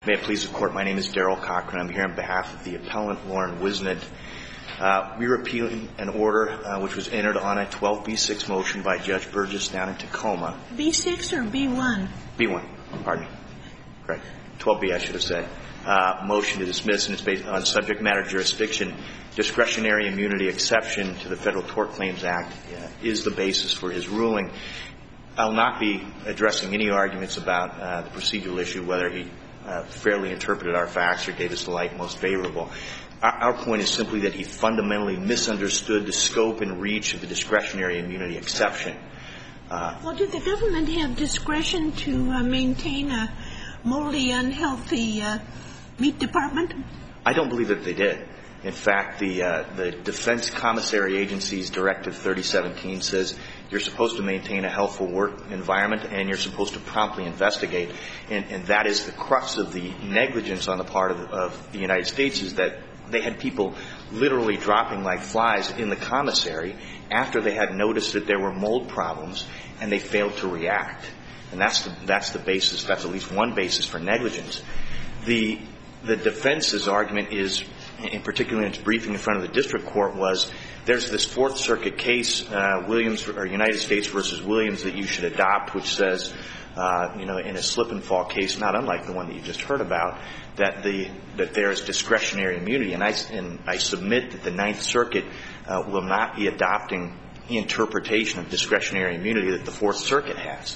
May it please the Court, my name is Daryl Cochran. I'm here on behalf of the appellant Lauren Wisnant. We're appealing an order which was entered on a 12B6 motion by Judge Burgess down in Tacoma. B6 or B1? B1, pardon me. Correct. 12B, I should have said. Motion to dismiss, and it's based on subject matter jurisdiction. Discretionary immunity exception to the Federal Tort Claims Act is the basis for his ruling. I'll not be addressing any arguments about the procedural issue, whether he fairly interpreted our facts or gave us the light most favorable. Our point is simply that he fundamentally misunderstood the scope and reach of the discretionary immunity exception. Well, did the government have discretion to maintain a moldy, unhealthy meat department? I don't believe that they did. In fact, the Defense Commissary Agency's Directive 3017 says you're supposed to maintain a healthful work environment and you're supposed to promptly investigate. And that is the crux of the negligence on the part of the United States, is that they had people literally dropping like flies in the commissary after they had noticed that there were mold problems, and they failed to react. And that's the basis. That's at least one basis for negligence. The defense's argument is, in particular in its briefing in front of the district court, was there's this Fourth Circuit case, Williams or United States versus Williams, that you should adopt, which says, in a slip and fall case, not unlike the one that you just heard about, that there is discretionary immunity. And I submit that the Ninth Circuit will not be adopting the interpretation of discretionary immunity that the Fourth Circuit has.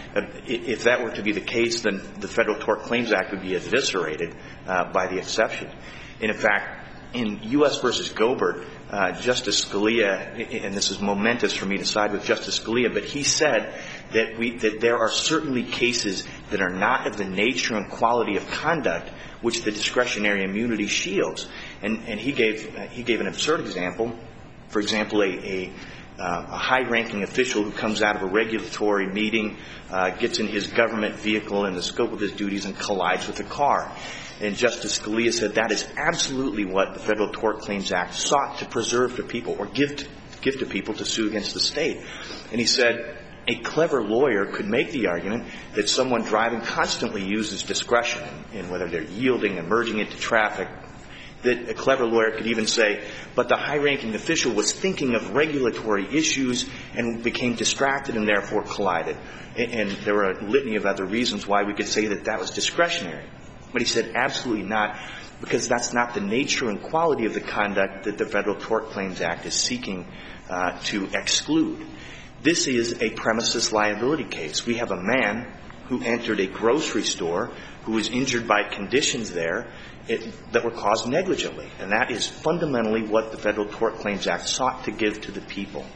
If that were to be the case, then the Federal Tort Claims Act would be eviscerated by the exception. And in fact, in U.S. versus Gobert, Justice Scalia, and this is momentous for me to side with Justice Scalia, but he said that there are certainly cases that are not of the nature and quality of conduct which the discretionary immunity shields. And he gave an absurd example. For example, a high-ranking official who comes out of a regulatory meeting, gets in his government vehicle in the scope of his duties and collides with a car. And Justice Scalia said that is absolutely what the Federal Tort Claims Act sought to preserve to people, or give to people to sue against the state. And he said a clever lawyer could make the argument that someone driving constantly uses discretion in whether they're yielding and merging into traffic, that a clever lawyer could even say, but the high-ranking official was thinking of regulatory issues and became distracted and therefore collided. And there were a litany of other reasons why we could say that that was discretionary. But he said absolutely not, because that's not the nature and quality of the conduct that the Federal Tort Claims Act is seeking to exclude. This is a premises liability case. We have a man who entered a grocery store who was injured by conditions there that were caused negligently. And that is fundamentally what the Federal Tort Claims Act sought to give to the people.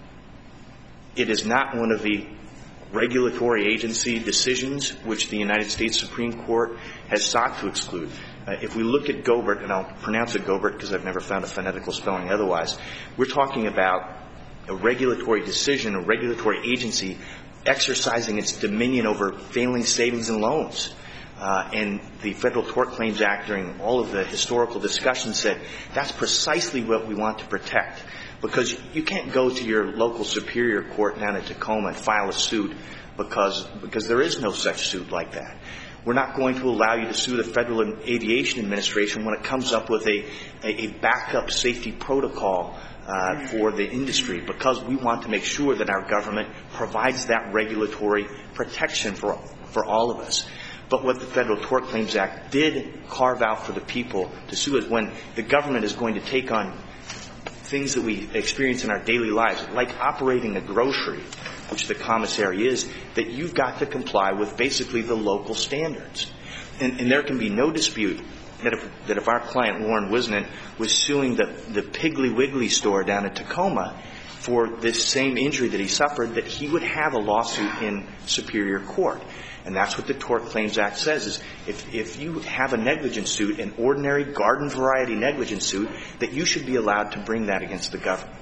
It is not one of the regulatory agency decisions which the United States Supreme Court has sought to exclude. If we look at Gobert, and I'll pronounce it Gobert because I've never found a phonetical spelling otherwise, we're talking about a regulatory decision, a regulatory agency exercising its dominion over failing savings and loans. And the Federal Tort Claims Act, during all of the historical discussion, said that's precisely what we want to protect. Because you can't go to your local superior court down in Tacoma and file a suit because there is no such suit like that. We're not going to allow you to sue the Federal Aviation Administration when it comes up with a backup safety protocol for the industry, because we want to make sure that our government provides that regulatory protection for all of us. But what the Federal Tort Claims Act did carve out for the people to sue is when the government is going to take on things that we experience in our daily lives, like operating a grocery, which the commissary is, that you've got to comply with basically the local standards. And there can be no dispute that if our client, Lauren Wisnant, was suing the Piggly Wiggly store down in Tacoma for this same injury that he suffered, that he would have a lawsuit in superior court. And that's what the Tort Claims Act says, is if you have a negligence suit, an ordinary garden variety negligence suit, that you should be allowed to bring that against the government.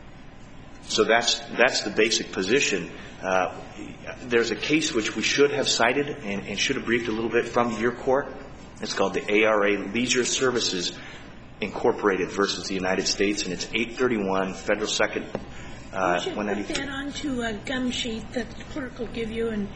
So that's the basic position. There's a case which we should have cited and should have briefed a little bit from your court. It's called the ARA Leisure Services Incorporated versus the United States, and it's 831 Federal Second 193. You should put that onto a gum sheet that the clerk will give you, and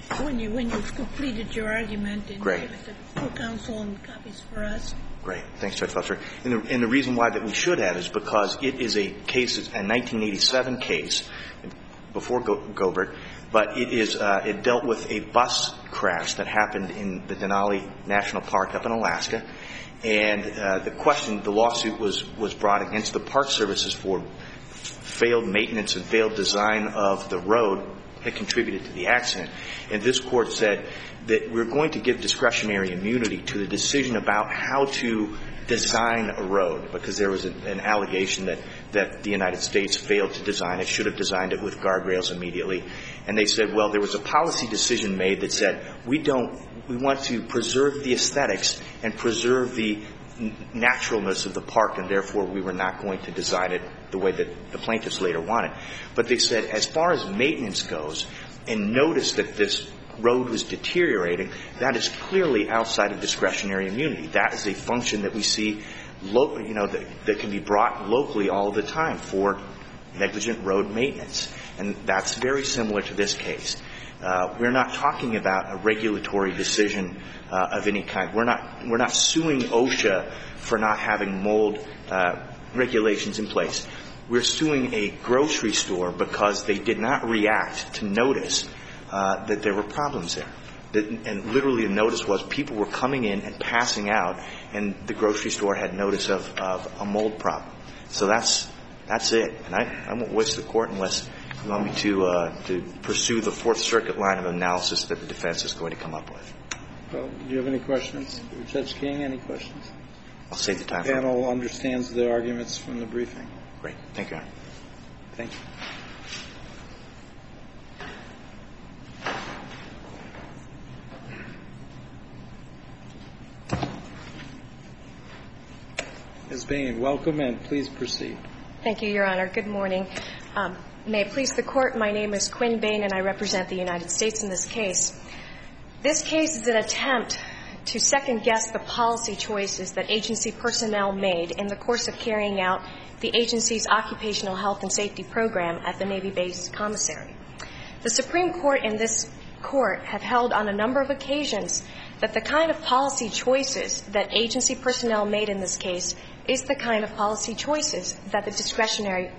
when you've completed your argument and Great. give it to full counsel and copies for us. Great. Thanks, Judge Fletcher. And the reason why that we should have is because it is a case, a 1987 case, before Gobert, but it dealt with a bus crash that happened in the Denali National Park up in Alaska. And the lawsuit was brought against the Park Services for failed maintenance and failed design of the road that contributed to the accident. And this court said that we're going to give discretionary immunity to the decision about how to design a road, because there was an allegation that the United States failed to design it, should have designed it with guardrails immediately. And they said, well, there was a policy decision made that said we want to preserve the aesthetics and preserve the naturalness of the park, and therefore we were not going to design it the way that the plaintiffs later wanted. But they said as far as maintenance goes, and notice that this road was deteriorating, that is clearly outside of discretionary immunity. That is a function that we see, that can be brought locally all the time for negligent road maintenance. And that's very similar to this case. We're not talking about a regulatory decision of any kind. We're not suing OSHA for not having mold regulations in place. We're suing a grocery store because they did not react to notice that there were problems there. And literally the notice was people were coming in and passing out, and the grocery store had notice of a mold problem. So that's it. And I won't waste the court unless you want me to pursue the Fourth Circuit line of analysis that the defense is going to come up with. Well, do you have any questions? Judge King, any questions? I'll save the time. The panel understands the arguments from the briefing. Great. Thank you, Your Honor. Thank you. Ms. Bain, welcome, and please proceed. Thank you, Your Honor. Good morning. May it please the Court, my name is Quinn Bain, and I represent the United States in this case. This case is an attempt to second-guess the policy choices that agency personnel made in the course of carrying out the agency's occupational health and safety program at the Navy Base Commissary. The Supreme Court and this Court have held on a number of occasions that the kind of policy choices that agency personnel made in this case is the kind of policy choices that the discretionary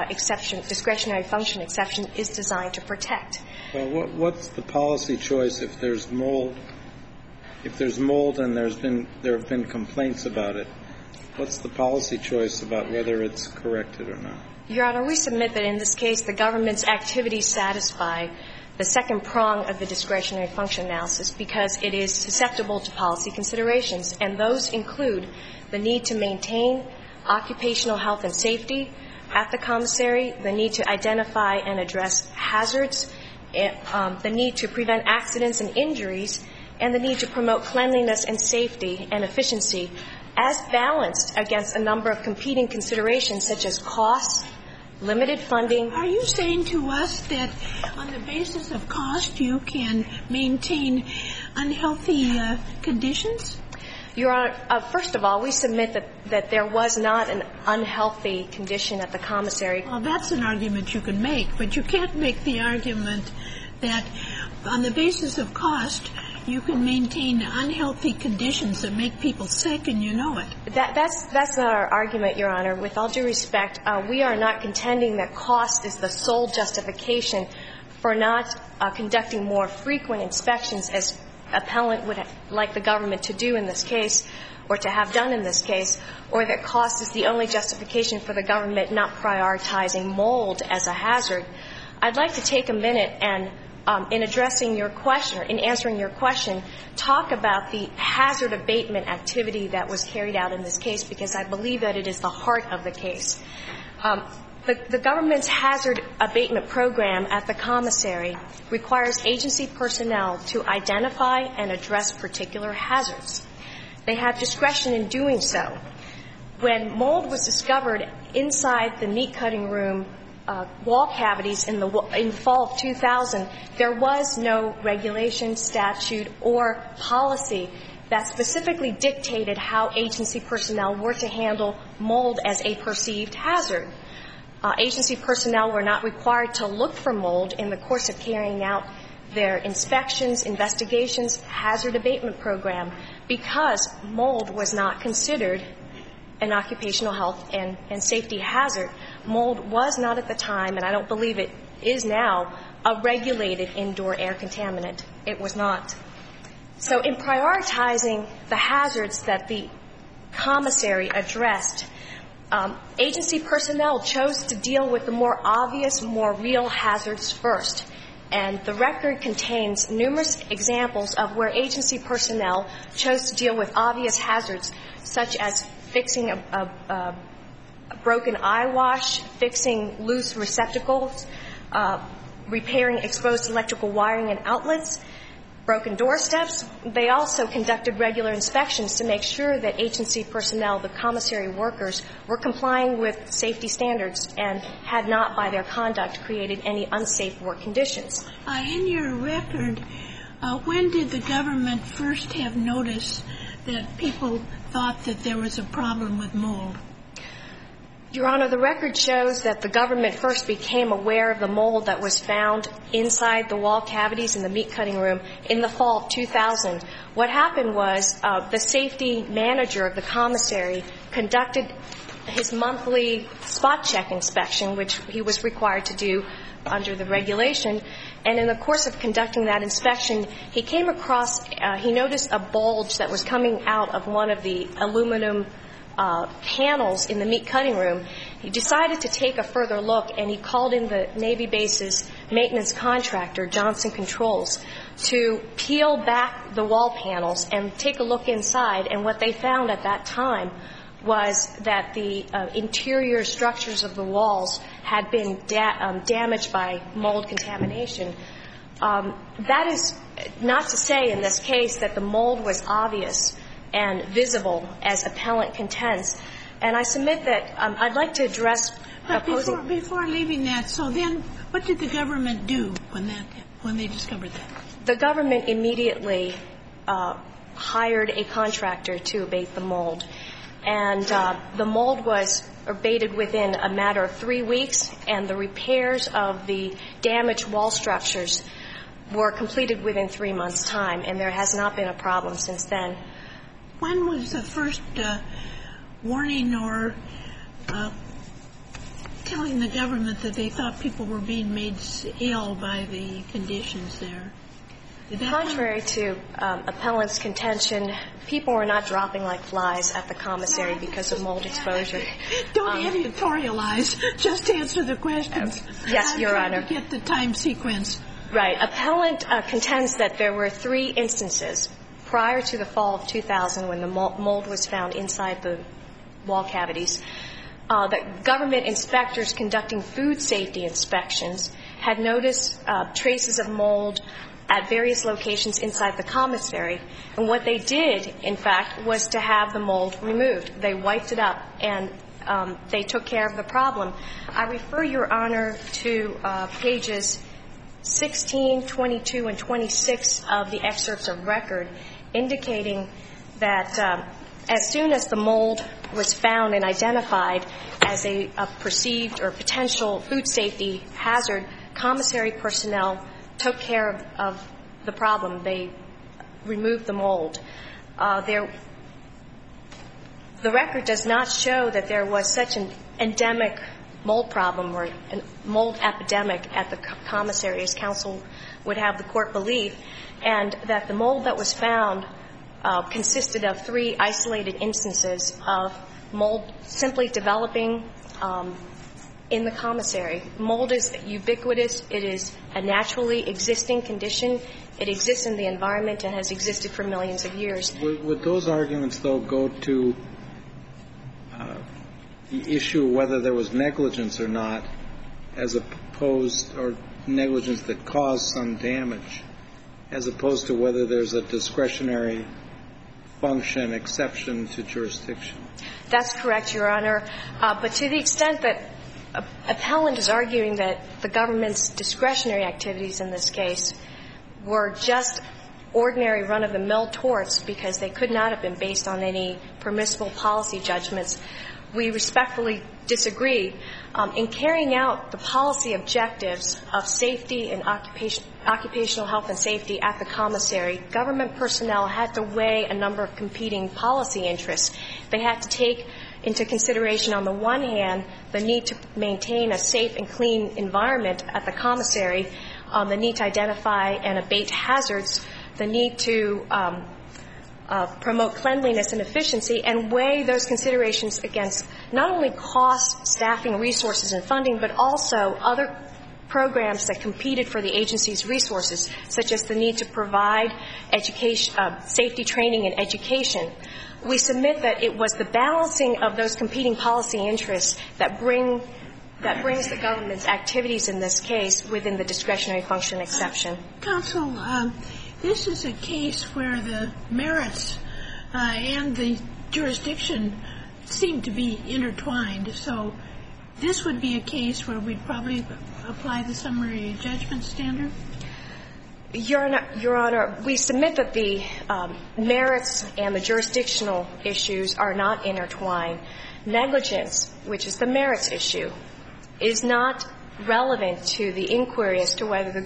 function exception is designed to protect. Well, what's the policy choice if there's mold? If there's mold and there have been complaints about it, what's the policy choice about whether it's corrected or not? Your Honor, we submit that in this case the government's activities satisfy the second prong of the discretionary function analysis because it is susceptible to policy considerations, and those include the need to maintain occupational health and safety at the commissary, the need to identify and address hazards, the need to prevent accidents and injuries, and the need to promote cleanliness and safety and efficiency as balanced against a number of competing considerations such as costs, limited funding. Are you saying to us that on the basis of cost you can maintain unhealthy conditions? Your Honor, first of all, we submit that there was not an unhealthy condition at the commissary. Well, that's an argument you can make, but you can't make the argument that on the basis of cost you can maintain unhealthy conditions that make people sick, and you know it. That's not our argument, Your Honor. With all due respect, we are not contending that cost is the sole justification for not conducting more frequent inspections as appellant would like the government to do in this case or to have done in this case, or that cost is the only justification for the government not prioritizing mold as a hazard. I'd like to take a minute and in addressing your question, or in answering your question, talk about the hazard abatement activity that was carried out in this case, because I believe that it is the heart of the case. The government's hazard abatement program at the commissary requires agency personnel to identify and address particular hazards. They have discretion in doing so. When mold was discovered inside the meat cutting room wall cavities in the fall of 2000, there was no regulation, statute, or policy that specifically dictated how agency personnel were to handle mold as a perceived hazard. Agency personnel were not required to look for mold in the course of carrying out their inspections, investigations, hazard abatement program, because mold was not considered an occupational health and safety hazard. Mold was not at the time, and I don't believe it is now, a regulated indoor air contaminant. It was not. So in prioritizing the hazards that the commissary addressed, agency personnel chose to deal with the more obvious, more real hazards first. And the record contains numerous examples of where agency personnel chose to deal with obvious hazards, such as fixing a broken eye wash, fixing loose receptacles, repairing exposed electrical wiring and outlets, broken doorsteps. They also conducted regular inspections to make sure that agency personnel, the commissary workers, were complying with safety standards and had not, by their conduct, created any unsafe work conditions. In your record, when did the government first have notice that people thought that there was a problem with mold? Your Honor, the record shows that the government first became aware of the mold that was found inside the wall cavities in the meat cutting room in the fall of 2000. What happened was the safety manager of the commissary conducted his monthly spot check inspection, which he was required to do under the regulation. And in the course of conducting that inspection, he came across, he noticed a bulge that was coming out of one of the aluminum panels in the meat cutting room. He decided to take a further look, and he called in the Navy base's maintenance contractor, Johnson Controls, to peel back the wall panels and take a look inside. And what they found at that time was that the interior structures of the walls had been damaged by mold contamination. That is not to say in this case that the mold was obvious and visible, as appellant contends. And I submit that I'd like to address opposing... Before leaving that, so then what did the government do when they discovered that? The government immediately hired a contractor to abate the mold. And the mold was abated within a matter of 3 weeks, and the repairs of the damaged wall structures were completed within 3 months' time, and there has not been a problem since then. When was the first warning or telling the government that they thought people were being made ill by the conditions there? Contrary to appellant's contention, people were not dropping like flies at the commissary because of mold exposure. Don't editorialize. Just answer the questions. Yes, Your Honor. To get the time sequence. Right. Appellant contends that there were 3 instances prior to the fall of 2000 when the mold was found inside the wall cavities. That government inspectors conducting food safety inspections had noticed traces of mold at various locations inside the commissary. And what they did, in fact, was to have the mold removed. They wiped it up, and they took care of the problem. I refer, Your Honor, to pages 16, 22, and 26 of the excerpts of record, indicating that as soon as the mold was found and identified as a perceived or potential food safety hazard, commissary personnel took care of the problem. They removed the mold. The record does not show that there was such an endemic mold problem or a mold epidemic at the commissary, as counsel would have the court believe, and that the mold that was found consisted of 3 isolated instances of mold simply developing in the commissary. Mold is ubiquitous. It is a naturally existing condition. It exists in the environment and has existed for millions of years. Would those arguments, though, go to the issue of whether there was negligence or not, as opposed, or negligence that caused some damage, as opposed to whether there's a discretionary function exception to jurisdiction? That's correct, Your Honor. But to the extent that appellant is arguing that the government's discretionary activities in this case were just ordinary run-of-the-mill torts because they could not have been based on any permissible policy judgments, we respectfully disagree. In carrying out the policy objectives of safety and occupational health and safety at the commissary, government personnel had to weigh a number of competing policy interests. They had to take into consideration, on the one hand, the need to maintain a safe and clean environment at the commissary, the need to identify and abate hazards, the need to promote cleanliness and efficiency, and weigh those considerations against not only cost, staffing, resources, and funding, but also other programs that competed for the agency's resources, such as the need to provide education, safety training and education. We submit that it was the balancing of those competing policy interests that brings the government's activities in this case within the discretionary function exception. Counsel, this is a case where the merits and the jurisdiction seem to be intertwined. So this would be a case where we'd probably apply the summary judgment standard? Your Honor, we submit that the merits and the jurisdictional issues are not intertwined. Negligence, which is the merits issue, is not relevant to the inquiry as to whether the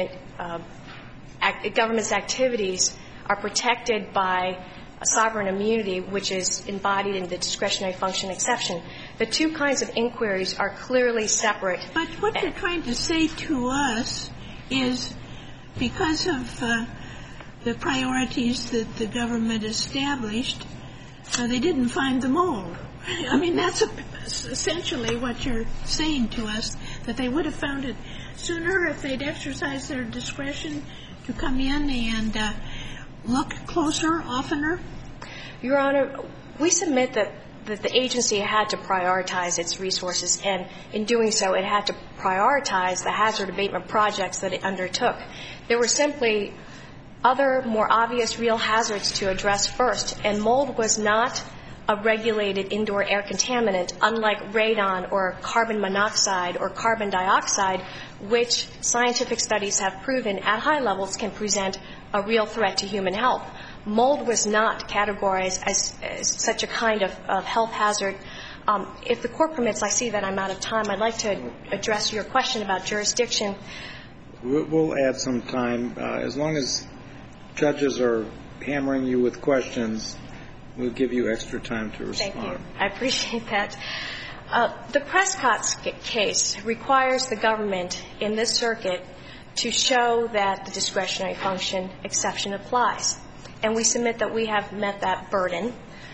government's activities are protected by a sovereign immunity, which is embodied in the discretionary function exception. The two kinds of inquiries are clearly separate. But what they're trying to say to us is, because of the priorities that the government established, they didn't find the mold. I mean, that's essentially what you're saying to us, that they would have found it sooner if they'd exercised their discretion to come in and look closer, oftener? Your Honor, we submit that the agency had to prioritize its resources, and in doing so, it had to prioritize the hazard abatement projects that it undertook. There were simply other, more obvious real hazards to address first, and mold was not a regulated indoor air contaminant, unlike radon or carbon monoxide or carbon dioxide, which scientific studies have proven at high levels can present a real threat to human health. Mold was not categorized as such a kind of health hazard. If the Court permits, I see that I'm out of time. I'd like to address your question about jurisdiction. We'll add some time. As long as judges are hammering you with questions, we'll give you extra time to respond. Thank you. I appreciate that. The Prescott case requires the government in this circuit to show that the discretionary function exception applies. And we submit that we have met that burden.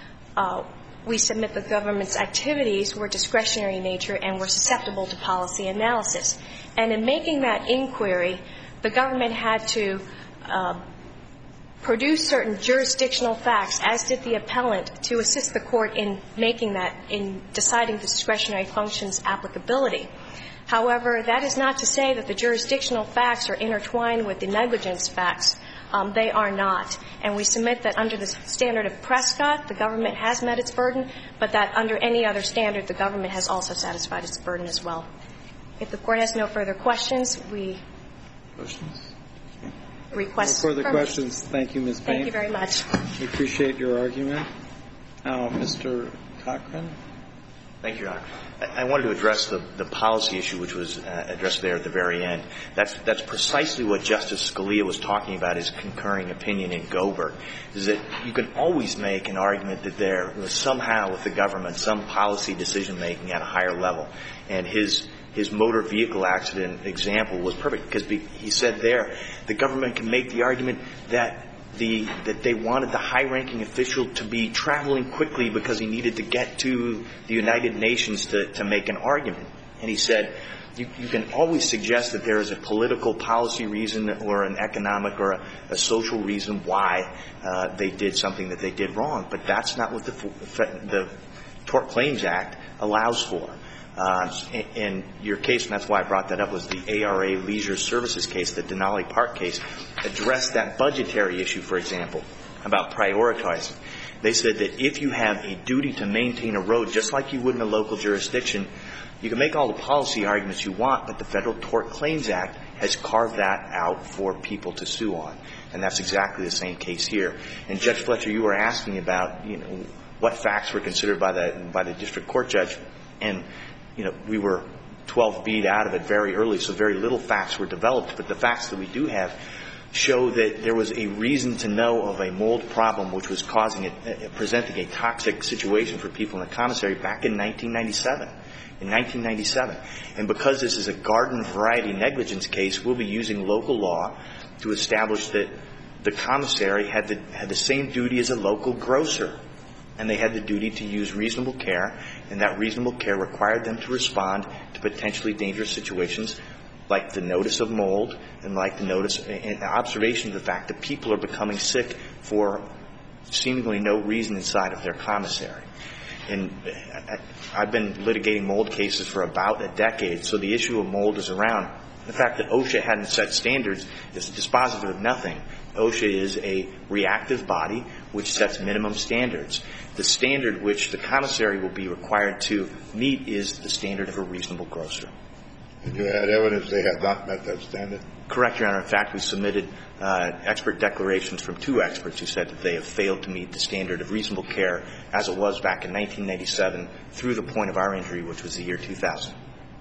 We submit the government's activities were discretionary in nature and were susceptible to policy analysis. And in making that inquiry, the government had to produce certain jurisdictional facts, as did the appellant, to assist the Court in making that, in deciding the discretionary function's applicability. However, that is not to say that the jurisdictional facts are intertwined with the negligence facts. They are not. And we submit that under the standard of Prescott, the government has met its burden, but that under any other standard, the government has also satisfied its burden as well. If the Court has no further questions, we request no further questions. Thank you, Ms. Payne. Thank you very much. We appreciate your argument. Now, Mr. Cochran. Thank you, Your Honor. I wanted to address the policy issue which was addressed there at the very end. That's precisely what Justice Scalia was talking about, his concurring opinion in Gober, is that you can always make an argument that there was somehow with the government some policy decision-making at a higher level. And his motor vehicle accident example was perfect because he said there the government can make the argument that they wanted the high-ranking official to be traveling quickly because he needed to get to the United Nations to make an argument. And he said, you can always suggest that there is a political policy reason or an economic or a social reason why they did something that they did wrong. But that's not what the Tort Claims Act allows for. In your case, and that's why I brought that up, was the ARA Leisure Services case, the Denali Park case, addressed that budgetary issue, for example, about prioritizing. They said that if you have a duty to maintain a road, just like you would in a local jurisdiction, you can make all the policy arguments you want, but the Federal Tort Claims Act has carved that out for people to sue on. And that's exactly the same case here. And Judge Fletcher, you were asking about, what facts were considered by the district court judge. And, we were 12 beat out of it very early, so very little facts were developed. But the facts that we do have show that there was a reason to know of a mold problem which was presenting a toxic situation for people in the commissary back in 1997. And because this is a garden variety negligence case, we'll be using local law to establish that the commissary had the same duty as a local grocer. And they had the duty to use reasonable care, and that reasonable care required them to respond to potentially dangerous situations like the notice of mold and like the notice and observation of the fact that people are becoming sick for seemingly no reason inside of their commissary. And I've been litigating mold cases for about a decade, so the issue of mold is around. The fact that OSHA hadn't set standards is dispositive of nothing. OSHA is a reactive body which sets minimum standards. The standard which the commissary will be required to meet is the standard of a reasonable grocer. And you had evidence they had not met that standard? Correct, Your Honor. In fact, we submitted expert declarations from 2 experts who said that they have failed to meet the standard of reasonable care as it was back in 1997 through the point of our injury, which was the year 2000.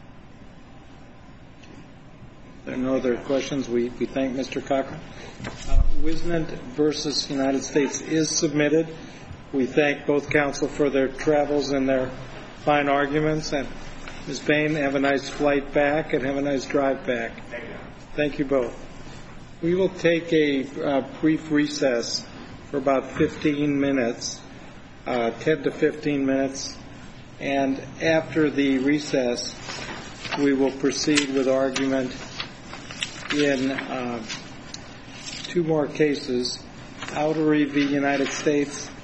There are no other questions. We thank Mr. Cochran. Wisnant versus United States is submitted. We thank both counsel for their travels and their fine arguments. And Ms. Bain, have a nice flight back and have a nice drive back. Thank you. Thank you both. We will take a brief recess for about 15 minutes, 10 to 15 minutes. And after the recess, we will proceed with argument in 2 more cases, Outery v. United States